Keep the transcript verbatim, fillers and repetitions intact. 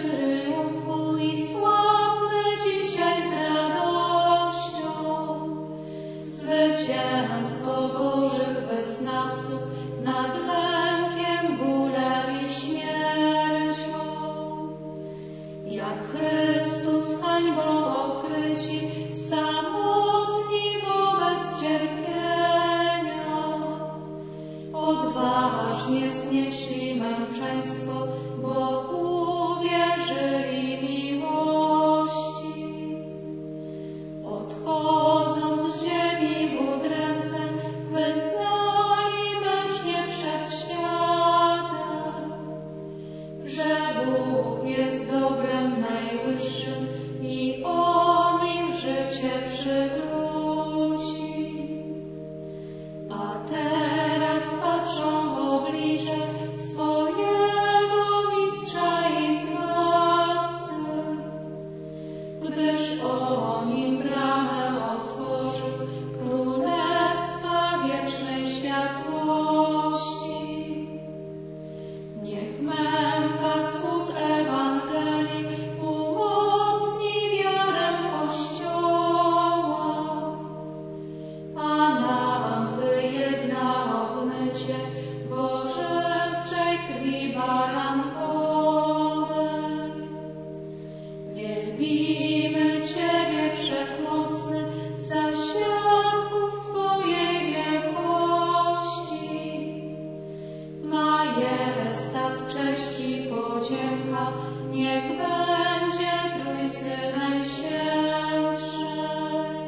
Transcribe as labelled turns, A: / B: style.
A: triumfu i sławmy dzisiaj z radością zwycięstwo Bożych wyznawców nad lękiem, bólem i śmiercią. Jak Chrystus hańbą okryci, samotni wobec cierpienia, odważnie znieśli męczeństwo, bo uwierzyli miłości. Odchodząc z ziemi w udręce, wyznali mężnie przed światem, że Bóg jest dobrem najwyższym i On im życie przywróci. A teraz patrzą w oblicze swojego Mistrza i Zbawcy, gdyż On im bramę otworzył Królestwa wiecznej światłości. Niech męka sług Ewangelii umocni wiarę Kościoła, a nam wyjedna obmycie w ożywczej krwi barankowej. Wielbimy Ciebie, Wszechmocny, za świadków Twojej wielkości. Majestat, cześć i podzięka niech będzie Trójcy Najświętszej.